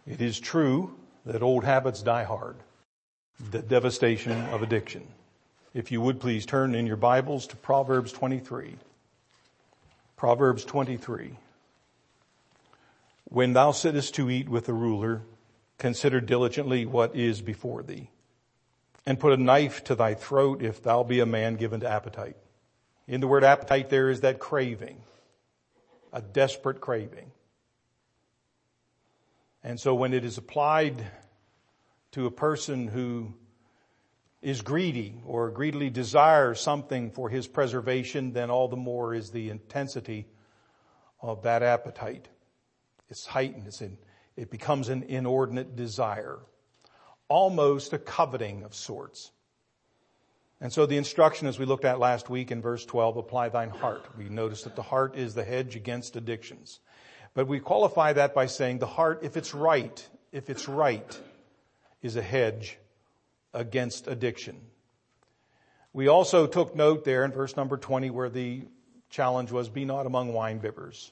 It is true that old habits die hard. The devastation of addiction. If you would please turn in your Bibles to Proverbs 23. Proverbs 23. When thou sittest to eat with the ruler, consider diligently what is before thee, and put a knife to thy throat if thou be a man given to appetite. In the word appetite there is that craving, a desperate craving. And so when it is applied to a person who is greedy or greedily desires something for his preservation, then all the more is the intensity of that appetite. It's heightened. It becomes an inordinate desire, almost a coveting of sorts. And so the instruction, as we looked at last week in verse 12, apply thine heart. We noticed that the heart is the hedge against addictions. But we qualify that by saying the heart, if it's right, is a hedge against addiction. We also took note there in verse number 20 where the challenge was, be not among wine bibbers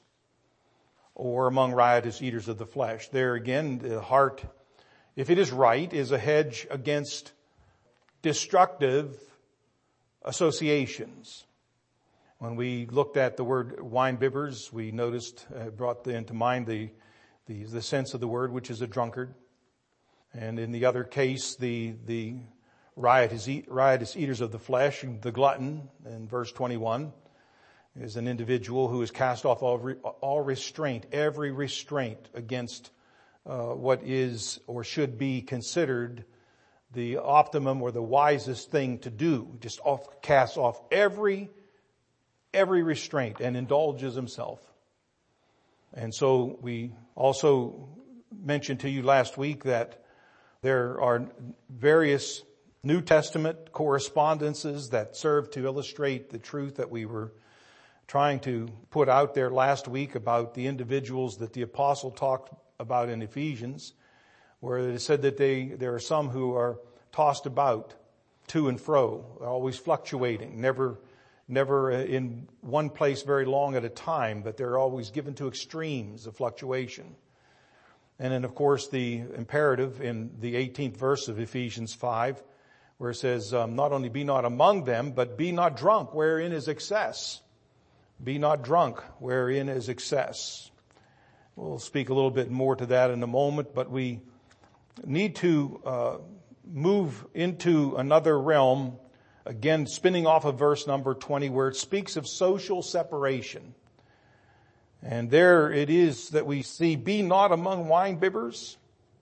or among riotous eaters of the flesh. There again, the heart, if it is right, is a hedge against destructive associations. When we looked at the word wine bibbers, we noticed, brought into mind the sense of the word, which is a drunkard. And in the other case, the riotous eaters of the flesh, the glutton, in verse 21, is an individual who is cast off all restraint, every restraint against what is or should be considered the optimum or the wisest thing to do. Just casts off every restraint and indulges himself. And so we also mentioned to you last week that there are various New Testament correspondences that serve to illustrate the truth that we were trying to put out there last week about the individuals that the apostle talked about in Ephesians, where it said that there are some who are tossed about to and fro, always fluctuating, never in one place very long at a time, but they're always given to extremes of fluctuation. And then, of course, the imperative in the 18th verse of Ephesians 5, where it says, not only be not among them, but be not drunk, wherein is excess. Be not drunk, wherein is excess. We'll speak a little bit more to that in a moment, but we need to move into another realm, again, spinning off of verse number 20, where it speaks of social separation. And there it is that we see, be not among wine bibbers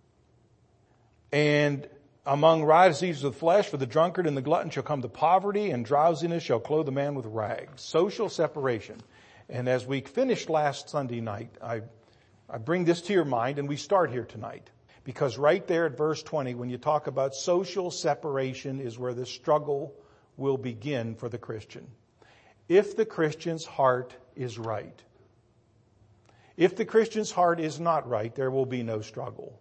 and among riotous eaters of the flesh, for the drunkard and the glutton shall come to poverty, and drowsiness shall clothe a man with rags. Social separation. And as we finished last Sunday night, I bring this to your mind, and we start here tonight. Because right there at verse 20, when you talk about social separation, is where the struggle will begin for the Christian. If the Christian's heart is right. If the Christian's heart is not right, there will be no struggle.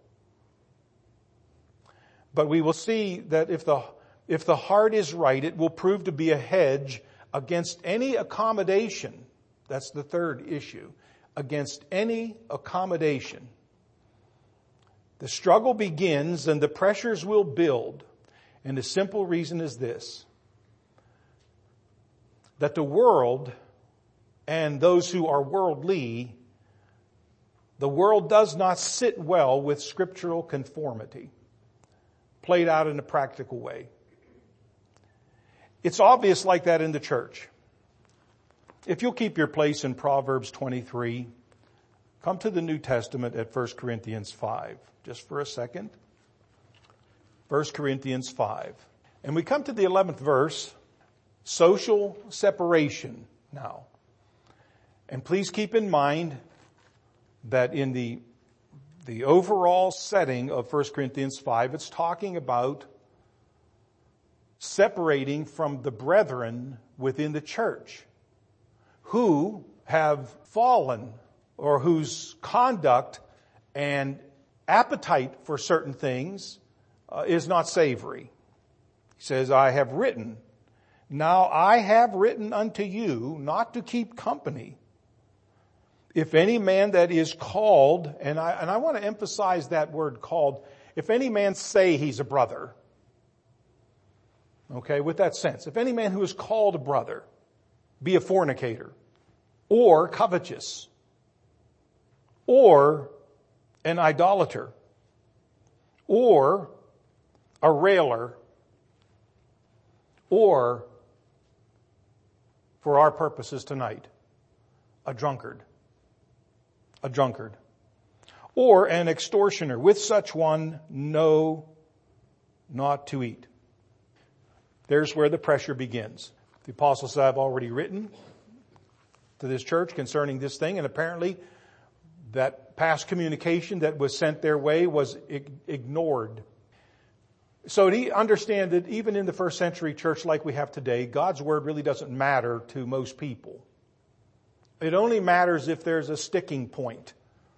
But we will see that if the heart is right, it will prove to be a hedge against any accommodation. That's the third issue. Against any accommodation. The struggle begins and the pressures will build. And the simple reason is this: that the world and those who are worldly, the world does not sit well with scriptural conformity, played out in a practical way. It's obvious like that in the church. If you'll keep your place in Proverbs 23, come to the New Testament at 1 Corinthians 5, just for a second. 1 Corinthians 5. And we come to the 11th verse, social separation now. And please keep in mind that in the overall setting of 1 Corinthians 5, it's talking about separating from the brethren within the church who have fallen or whose conduct and appetite for certain things is not savory. He says, I have written unto you not to keep company If any man that is called, and I want to emphasize that word called, if any man say he's a brother, okay, with that sense, if any man who is called a brother be a fornicator, or covetous, or an idolater, or a railer, or, for our purposes tonight, a drunkard, or an extortioner, with such one know not to eat. There's where the pressure begins. The apostle said, I've already written to this church concerning this thing, and apparently that past communication that was sent their way was ignored. So to understand that even in the first century church like we have today, God's word really doesn't matter to most people. It only matters if there's a sticking point,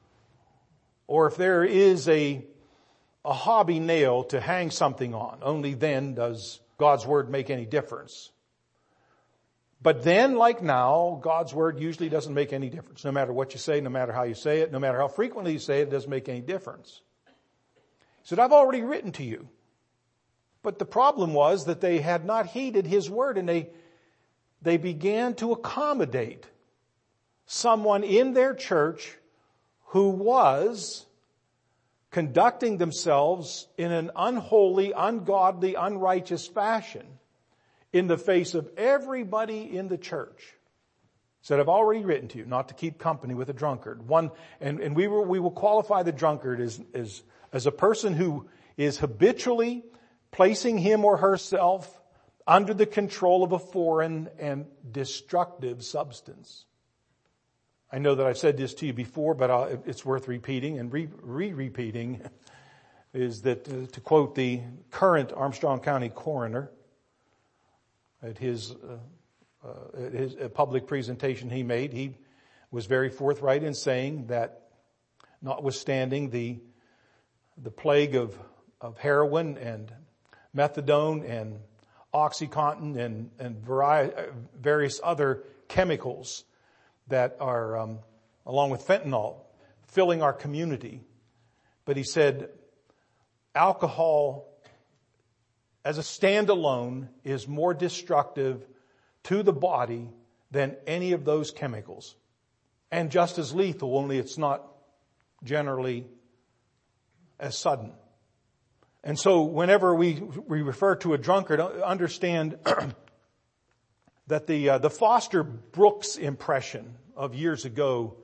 or if there is a hobby nail to hang something on. Only then does God's word make any difference. But then, like now, God's word usually doesn't make any difference. No matter what you say, no matter how you say it, no matter how frequently you say it, it doesn't make any difference. He said, I've already written to you. But the problem was that they had not heeded his word, and they began to accommodate someone in their church who was conducting themselves in an unholy, ungodly, unrighteous fashion in the face of everybody in the church. He said, I've already written to you not to keep company with a drunkard. And we will qualify the drunkard as a person who is habitually placing him or herself under the control of a foreign and destructive substance. I know that I've said this to you before, but it's worth repeating and repeating, is that, to quote the current Armstrong County coroner, at his public presentation he made, he was very forthright in saying that notwithstanding the plague of heroin and methadone and OxyContin and various other chemicals that are, along with fentanyl, filling our community. But he said, alcohol as a standalone is more destructive to the body than any of those chemicals. And just as lethal, only it's not generally as sudden. And so whenever we refer to a drunkard, understand that the Foster Brooks impression of years ago,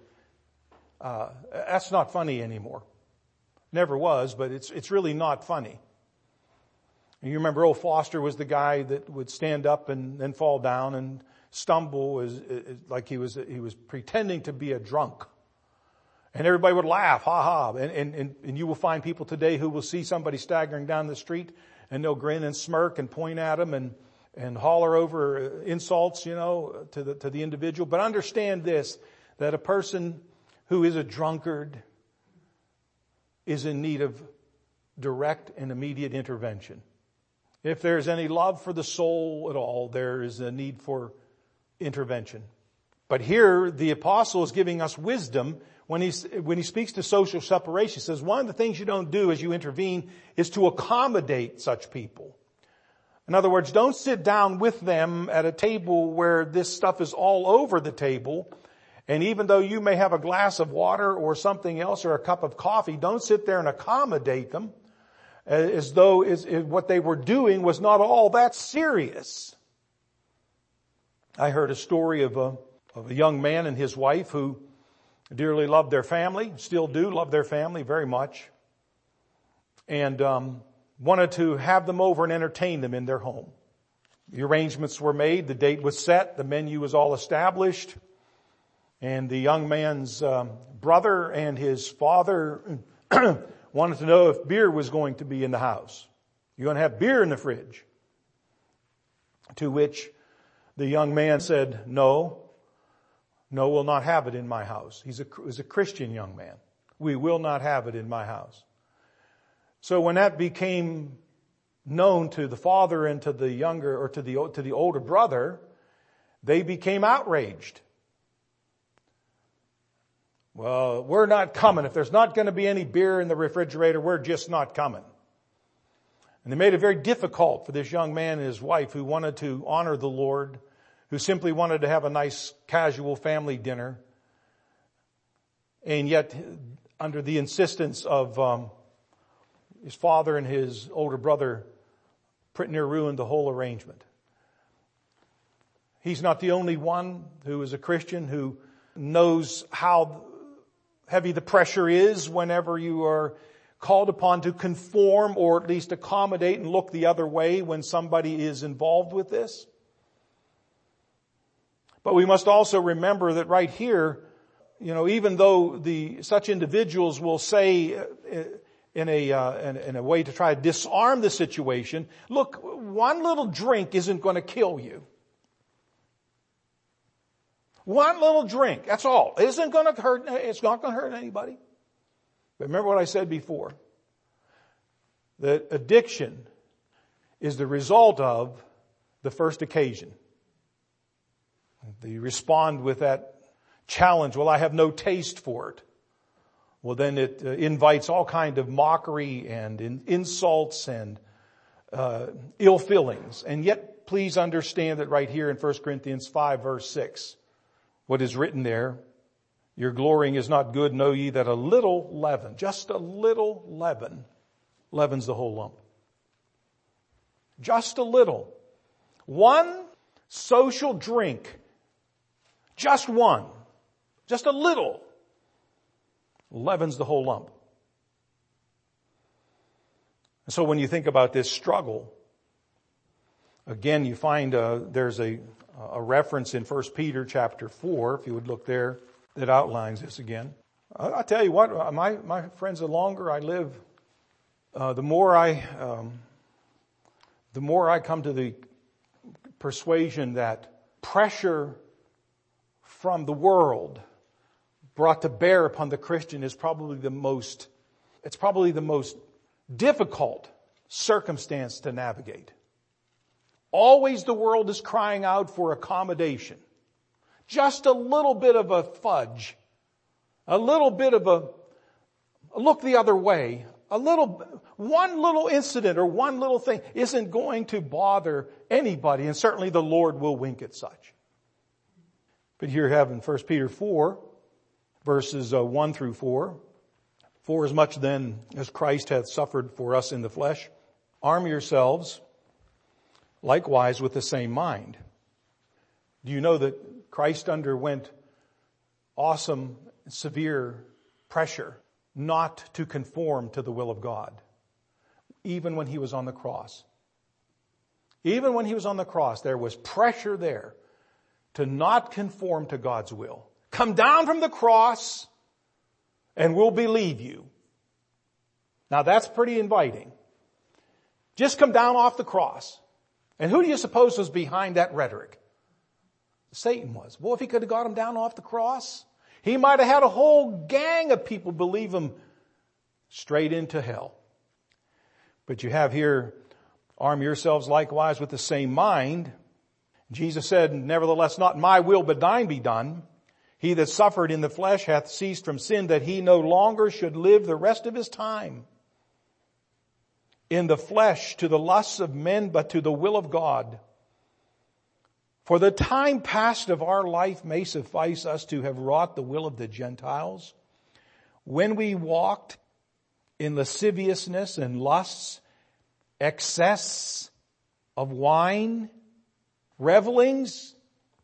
that's not funny anymore. Never was, but it's really not funny. And you remember old Foster was the guy that would stand up and then fall down and stumble like he was pretending to be a drunk. And everybody would laugh, ha ha. And you will find people today who will see somebody staggering down the street and they'll grin and smirk and point at them and holler over insults, to the individual. But understand this, that a person who is a drunkard is in need of direct and immediate intervention. If there's any love for the soul at all, there is a need for intervention. But here the apostle is giving us wisdom when he speaks to social separation. He says one of the things you don't do as you intervene is to accommodate such people. In other words, don't sit down with them at a table where this stuff is all over the table. And even though you may have a glass of water or something else or a cup of coffee, don't sit there and accommodate them as though what they were doing was not all that serious. I heard a story of a young man and his wife who dearly loved their family, still do love their family very much, and wanted to have them over and entertain them in their home. The arrangements were made, the date was set, the menu was all established, and the young man's brother and his father wanted to know if beer was going to be in the house. You're going to have beer in the fridge. To which the young man said, No, we'll not have it in my house. He's a Christian young man. We will not have it in my house. So when that became known to the father and to the younger, or to the older brother, they became outraged. Well, we're not coming. If there's not going to be any beer in the refrigerator, we're just not coming. And they made it very difficult for this young man and his wife who wanted to honor the Lord, who simply wanted to have a nice casual family dinner. And yet, under the insistence of his father and his older brother, pretty near ruined the whole arrangement. He's not the only one who is a Christian who knows how heavy the pressure is whenever you are called upon to conform or at least accommodate and look the other way when somebody is involved with this. But we must also remember that right here, even though such individuals will say in a way to try to disarm the situation, look, one little drink isn't going to kill you. One little drink, that's all. It's not going to hurt anybody. But remember what I said before. That addiction is the result of the first occasion. You respond with that challenge, well, I have no taste for it. Well, then it invites all kind of mockery and insults and ill feelings. And yet, please understand that right here in 1 Corinthians 5, verse 6, what is written there, your glorying is not good, know ye that a little leaven, just a little leaven, leavens the whole lump. Just a little. One social drink, just one, just a little, leavens the whole lump. And so when you think about this struggle, again, you find there's a reference in 1 Peter chapter 4, if you would look there, that outlines this again. I'll tell you what, my friends, the longer I live, the more I come to the persuasion that pressure from the world brought to bear upon the Christian is probably the most difficult circumstance to navigate. Always the world is crying out for accommodation. Just a little bit of a fudge. A little bit of a look the other way. One little incident or one little thing isn't going to bother anybody, and certainly the Lord will wink at such. But here you have in 1 Peter 4, verses 1 through 4. For as much then as Christ hath suffered for us in the flesh, arm yourselves likewise with the same mind. Do you know that Christ underwent awesome, severe pressure not to conform to the will of God, even when he was on the cross? Even when he was on the cross, there was pressure there to not conform to God's will. Come down from the cross and we'll believe you. Now that's pretty inviting. Just come down off the cross. And who do you suppose was behind that rhetoric? Satan was. Well, if he could have got him down off the cross, he might have had a whole gang of people believe him straight into hell. But you have here, arm yourselves likewise with the same mind. Jesus said, nevertheless, not my will, but thine be done. He that suffered in the flesh hath ceased from sin, that he no longer should live the rest of his time in the flesh to the lusts of men, but to the will of God. For the time past of our life may suffice us to have wrought the will of the Gentiles, when we walked in lasciviousness and lusts, excess of wine, revelings,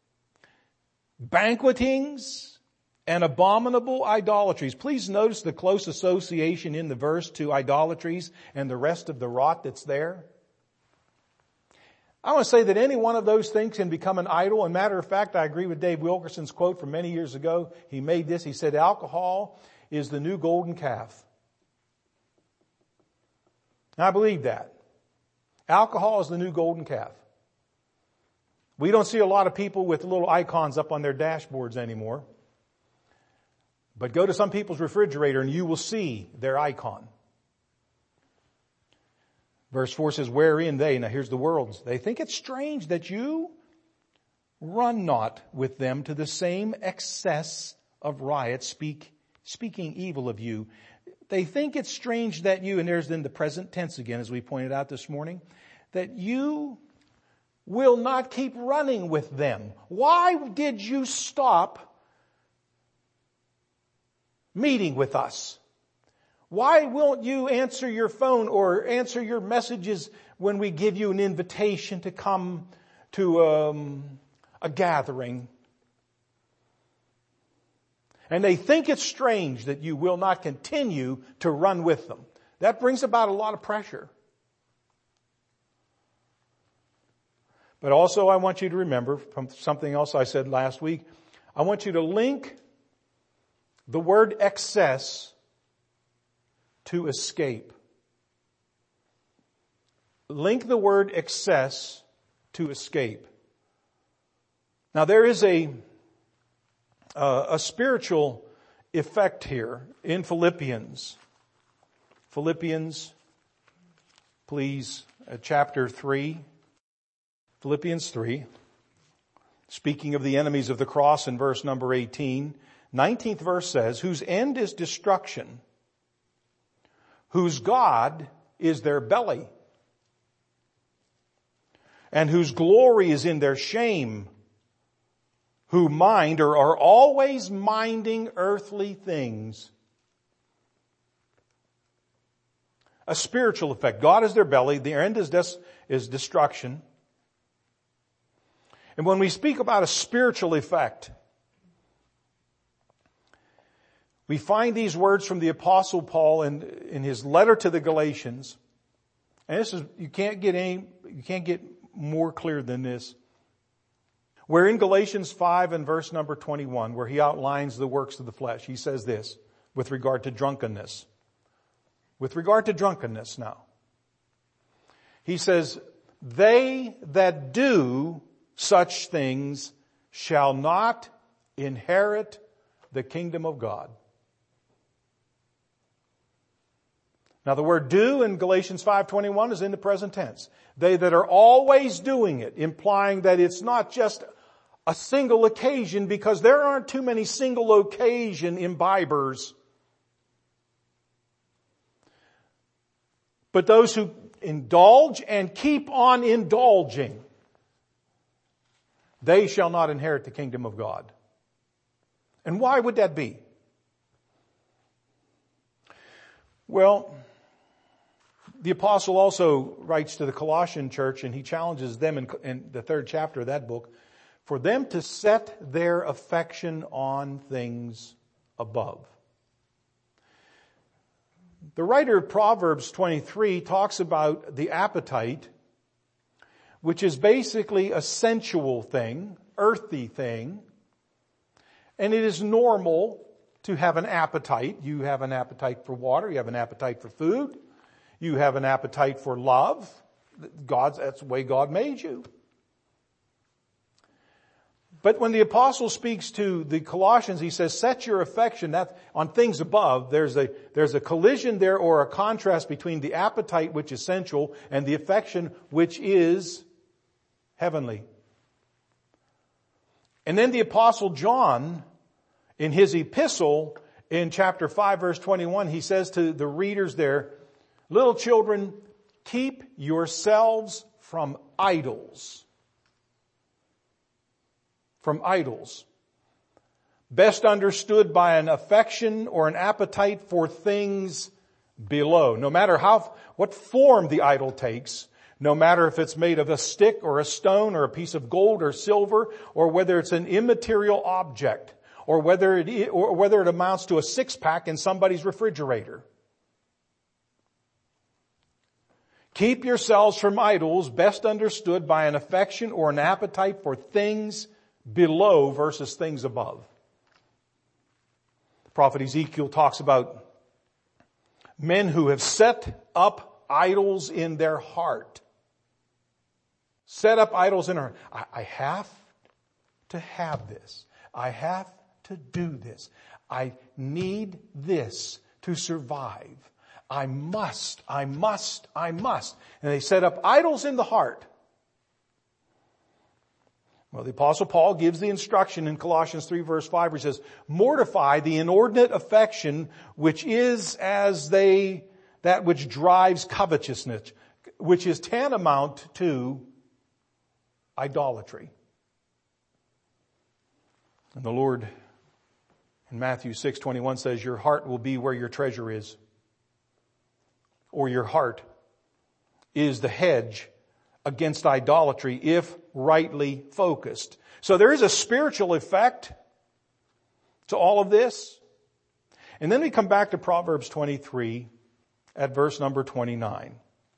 banquetings, and abominable idolatries. Please notice the close association in the verse to idolatries and the rest of the rot that's there. I want to say that any one of those things can become an idol. And matter of fact, I agree with Dave Wilkerson's quote from many years ago. He made this. He said, alcohol is the new golden calf. And I believe that. Alcohol is the new golden calf. We don't see a lot of people with little icons up on their dashboards anymore. But go to some people's refrigerator and you will see their icon. Verse 4 says, wherein they, now here's the world's, they think it strange that you run not with them to the same excess of riot, speak speaking evil of you. They think it's strange that you, and there's then the present tense again, as we pointed out this morning, that you will not keep running with them. Why did you stop meeting with us? Why won't you answer your phone or answer your messages when we give you an invitation to come to a gathering? And they think it's strange that you will not continue to run with them. That brings about a lot of pressure. But also I want you to remember from something else I said last week, I want you to link the word excess to escape. Link the word excess to escape. Now there is a spiritual effect here in Philippians. Philippians, please, chapter 3. Philippians 3. Speaking of the enemies of the cross in verse number 18. 19th verse says, whose end is destruction, whose God is their belly, and whose glory is in their shame, who mind or are always minding earthly things. A spiritual effect. God is their belly. Their end is destruction. And when we speak about a spiritual effect, we find these words from the Apostle Paul in his letter to the Galatians. And this is, you can't get more clear than this. Where in Galatians 5 and verse number 21, where he outlines the works of the flesh, he says this with regard to drunkenness. With regard to drunkenness now. He says, they that do such things shall not inherit the kingdom of God. Now the word do in Galatians 5:21 is in the present tense. They that are always doing it, implying that it's not just a single occasion, because there aren't too many single occasion imbibers. But those who indulge and keep on indulging, they shall not inherit the kingdom of God. And why would that be? Well, the apostle also writes to the Colossian church, and he challenges them in the 3rd chapter of that book, for them to set their affection on things above. The writer of Proverbs 23 talks about the appetite, which is basically a sensual thing, earthy thing, and it is normal to have an appetite. You have an appetite for water, you have an appetite for food, you have an appetite for love. That's the way God made you. But when the apostle speaks to the Colossians, he says, set your affection on things above. There's a collision there, or a contrast between the appetite, which is sensual, and the affection, which is heavenly. And then the apostle John, in his epistle, in chapter 5, verse 21, he says to the readers there, little children, keep yourselves from idols. From idols. Best understood by an affection or an appetite for things below. No matter what form the idol takes, no matter if it's made of a stick or a stone or a piece of gold or silver, or whether it's an immaterial object, or whether it amounts to a 6-pack in somebody's refrigerator. Keep yourselves from idols, best understood by an affection or an appetite for things below versus things above. The prophet Ezekiel talks about men who have set up idols in their heart. Set up idols in their heart. I have to have this. I have to do this. I need this to survive. I must. And they set up idols in the heart. Well, the Apostle Paul gives the instruction in Colossians 3 verse 5 where he says, mortify the inordinate affection which is that which drives covetousness, which is tantamount to idolatry. And the Lord in Matthew 6:21 says, your heart will be where your treasure is. Or your heart is the hedge against idolatry if rightly focused. So there is a spiritual effect to all of this. And then we come back to Proverbs 23 at verse number 29.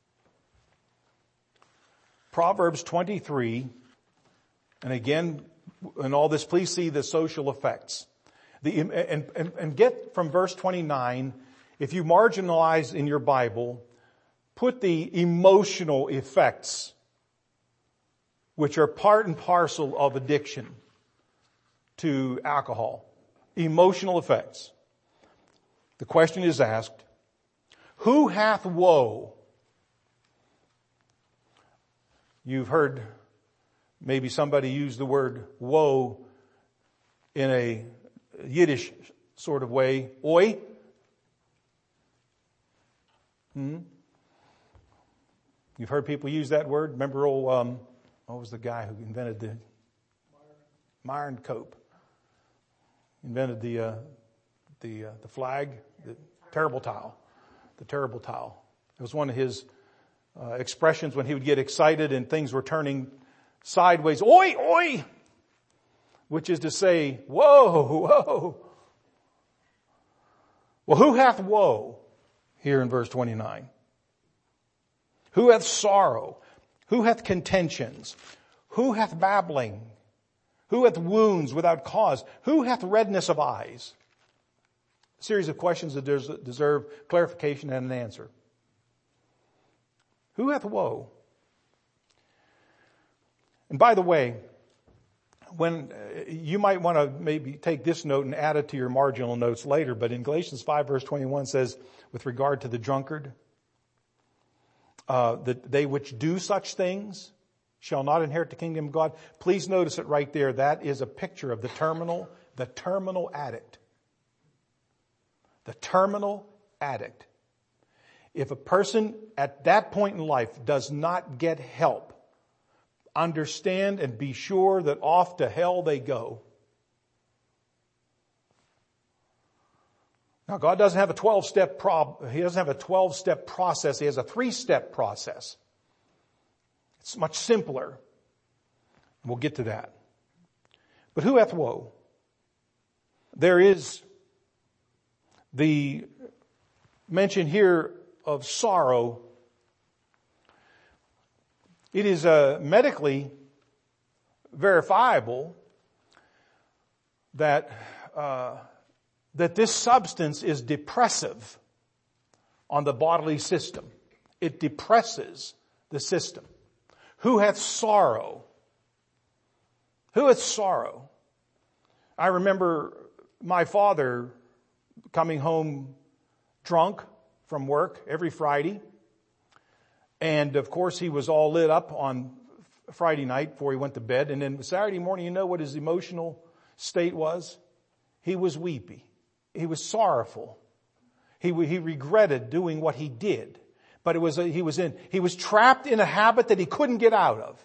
Proverbs 23, and again, in all this, please see the social effects. And get from verse 29, if you marginalize in your Bible, put the emotional effects, which are part and parcel of addiction to alcohol. Emotional effects. The question is asked, who hath woe? You've heard maybe somebody use the word woe in a Yiddish sort of way. Oi? You've heard people use that word. Remember old, what was the guy who invented the Myron Cope? Invented the flag, the terrible towel. The terrible towel. It was one of his expressions when he would get excited and things were turning sideways. Oi, oi! Which is to say, whoa, whoa. Well, who hath woe? Here in verse 29. Who hath sorrow? Who hath contentions? Who hath babbling? Who hath wounds without cause? Who hath redness of eyes? A series of questions that deserve clarification and an answer. Who hath woe? And by the way, when you might want to maybe take this note and add it to your marginal notes later, but in Galatians 5 verse 21 says, with regard to the drunkard, that they which do such things shall not inherit the kingdom of God. Please notice it right there. That is a picture of the terminal addict. The terminal addict. If a person at that point in life does not get help, understand and be sure that off to hell they go. Now, God doesn't have a 12-step He doesn't have a 12-step process. He has a 3-step process. It's much simpler. We'll get to that. But who hath woe? There is the mention here of sorrow. It is medically verifiable that this substance is depressive on the bodily system. It depresses the system. Who hath sorrow? Who hath sorrow? I remember my father coming home drunk from work every Friday. And of course he was all lit up on Friday night before he went to bed. And then Saturday morning, you know what his emotional state was? He was weepy. He was sorrowful. He regretted doing what he did. But he was trapped in a habit that he couldn't get out of.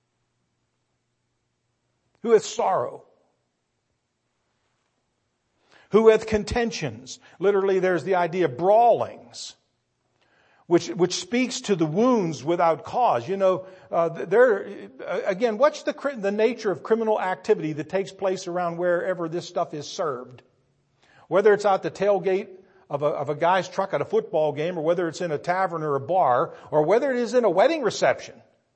Who hath sorrow? Who hath contentions? Literally there's the idea of brawlings. Which speaks to the wounds without cause. You know, again, what's the nature of criminal activity that takes place around wherever this stuff is served? Whether it's out the tailgate of a guy's truck at a football game, or whether it's in a tavern or a bar, or whether it is in a wedding reception.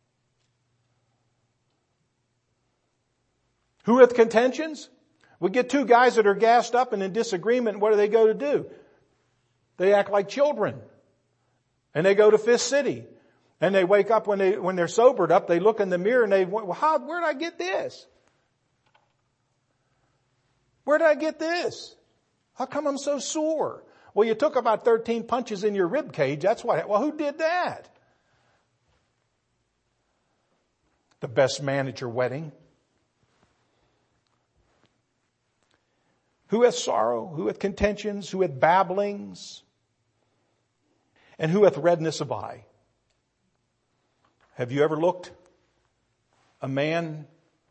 Who hath contentions? We get two guys that are gassed up and in disagreement. What do they go to do? They act like children. And they go to Fifth City. And they wake up when they're sobered up, they look in the mirror and where did I get this? Where did I get this? How come I'm so sore? Well, you took about 13 punches in your rib cage. That's why. Well, who did that? The best man at your wedding. Who hath sorrow? Who hath contentions? Who hath babblings? And who hath redness of eye? Have you ever looked a man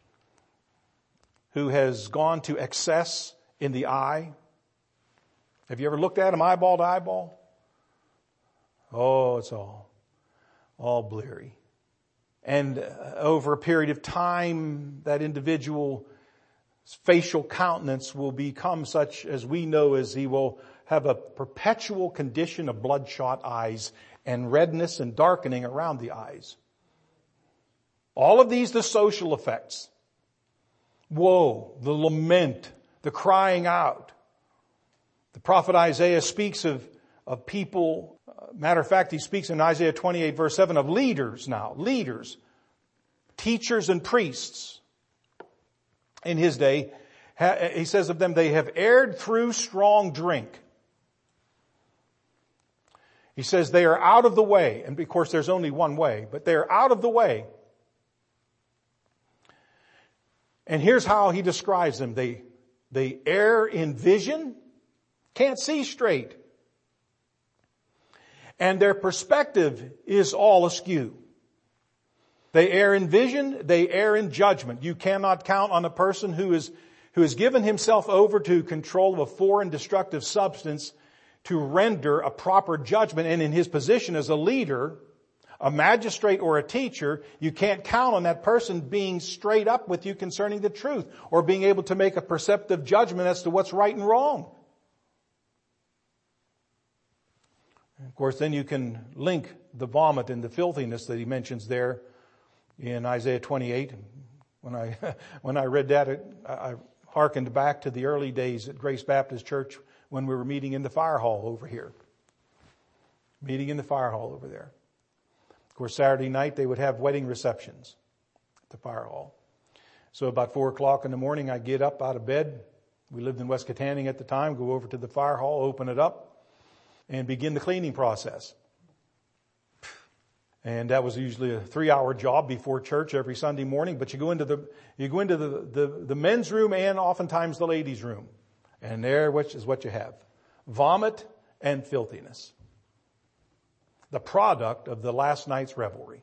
who has gone to excess in the eye? Have you ever looked at him eyeball to eyeball? Oh, it's all bleary. And over a period of time, that individual's facial countenance will become such as we know as he will have a perpetual condition of bloodshot eyes and redness and darkening around the eyes. All of these, the social effects. Woe, the lament, the crying out. The prophet Isaiah speaks of people, matter of fact, he speaks in Isaiah 28 verse 7 of leaders now, teachers and priests in his day. He says of them, they have erred through strong drink. He says they are out of the way. And of course there's only one way, but they are out of the way. And here's how he describes them. They err in vision, can't see straight. And their perspective is all askew. They err in vision, they err in judgment. You cannot count on a person who has given himself over to control of a foreign destructive substance to render a proper judgment. And in his position as a leader, a magistrate or a teacher, you can't count on that person being straight up with you concerning the truth or being able to make a perceptive judgment as to what's right and wrong. And of course, then you can link the vomit and the filthiness that he mentions there in Isaiah 28. When I read that, I hearkened back to the early days at Grace Baptist Church when we were meeting in the fire hall over here. Meeting in the fire hall over there. Of course, Saturday night they would have wedding receptions at the fire hall. So about 4 o'clock in the morning, I get up out of bed. We lived in West Katanning at the time. Go over to the fire hall, open it up, and begin the cleaning process. And that was usually a 3-hour job before church every Sunday morning. But you go into the men's room and oftentimes the ladies' room, and there which is what you have: vomit and filthiness. The product of the last night's revelry.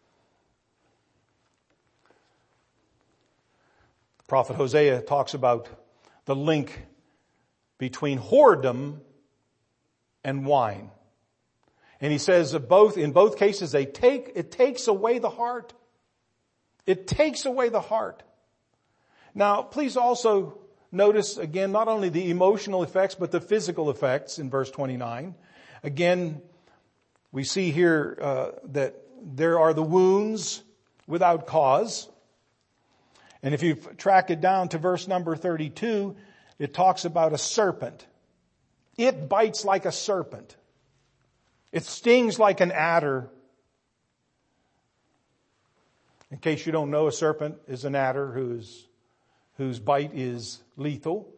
The prophet Hosea talks about the link between whoredom and wine. And he says in both cases, it takes away the heart. It takes away the heart. Now, please also notice again, not only the emotional effects, but the physical effects in verse 29. Again, we see here that there are the wounds without cause. And if you track it down to verse number 32, it talks about a serpent. It bites like a serpent. It stings like an adder. In case you don't know, a serpent is an adder whose bite is lethal.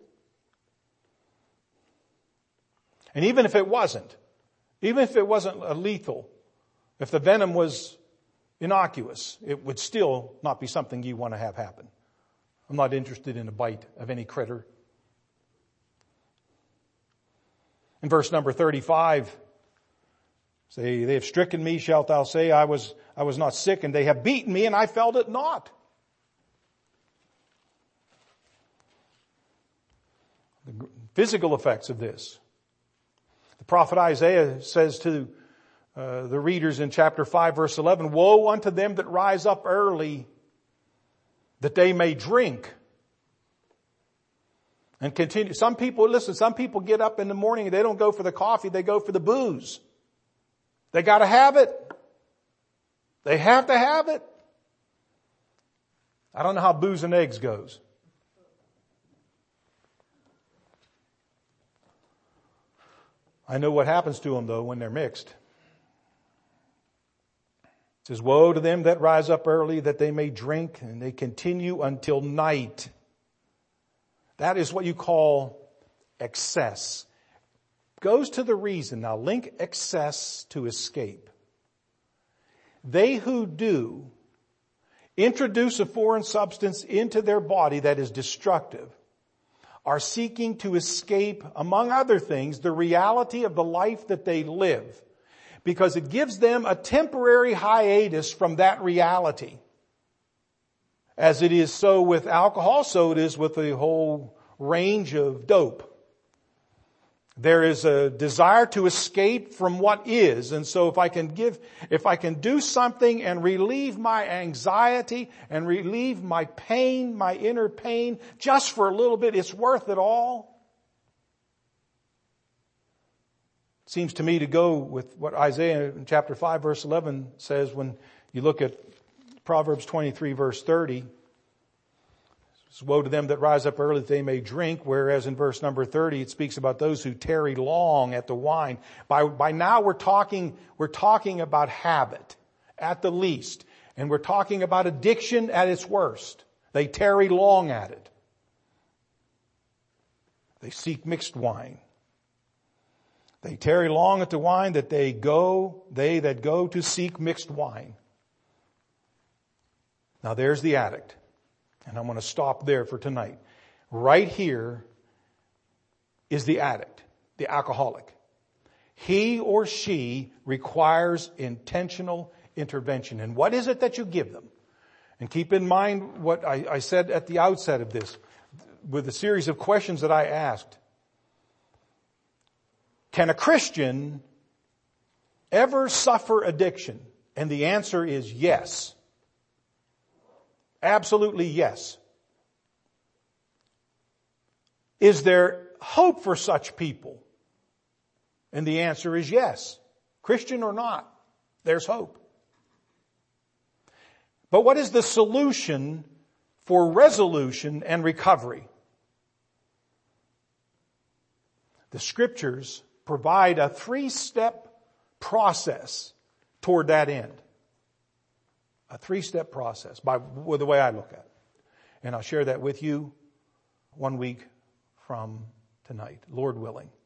And even if it wasn't lethal, if the venom was innocuous, it would still not be something you want to have happen. I'm not interested in a bite of any critter. In verse number 35, say, they have stricken me, shalt thou say, I was not sick, and they have beaten me, and I felt it not. The physical effects of this. The prophet Isaiah says to the readers in chapter 5, verse 11, woe unto them that rise up early, that they may drink. And continue. Some people get up in the morning and they don't go for the coffee, they go for the booze. They gotta have it. They have to have it. I don't know how booze and eggs goes. I know what happens to them though when they're mixed. It says, woe to them that rise up early that they may drink, and they continue until night. That is what you call excess. Goes to the reason. Now link excess to escape. They who do introduce a foreign substance into their body that is destructive are seeking to escape, among other things, the reality of the life that they live, because it gives them a temporary hiatus from that reality. As it is so with alcohol, so it is with the whole range of dope. There is a desire to escape from what is. And so if I can do something and relieve my anxiety and relieve my pain, my inner pain, just for a little bit, it's worth it all. It seems to me to go with what Isaiah in chapter 5 verse 11 says when you look at Proverbs 23 verse 30. Woe to them that rise up early that they may drink, whereas in verse number 30 it speaks about those who tarry long at the wine. By now we're talking about habit at the least, and we're talking about addiction at its worst. They tarry long at it. They seek mixed wine. They tarry long at the wine that they that go to seek mixed wine. Now there's the addict. And I'm going to stop there for tonight. Right here is the addict, the alcoholic. He or she requires intentional intervention. And what is it that you give them? And keep in mind what I said at the outset of this, with a series of questions that I asked. Can a Christian ever suffer addiction? And the answer is yes. Absolutely yes. Is there hope for such people? And the answer is yes. Christian or not, there's hope. But what is the solution for resolution and recovery? The Scriptures provide a 3-step process toward that end. A 3-step process with the way I look at it. And I'll share that with you 1 week from tonight, Lord willing.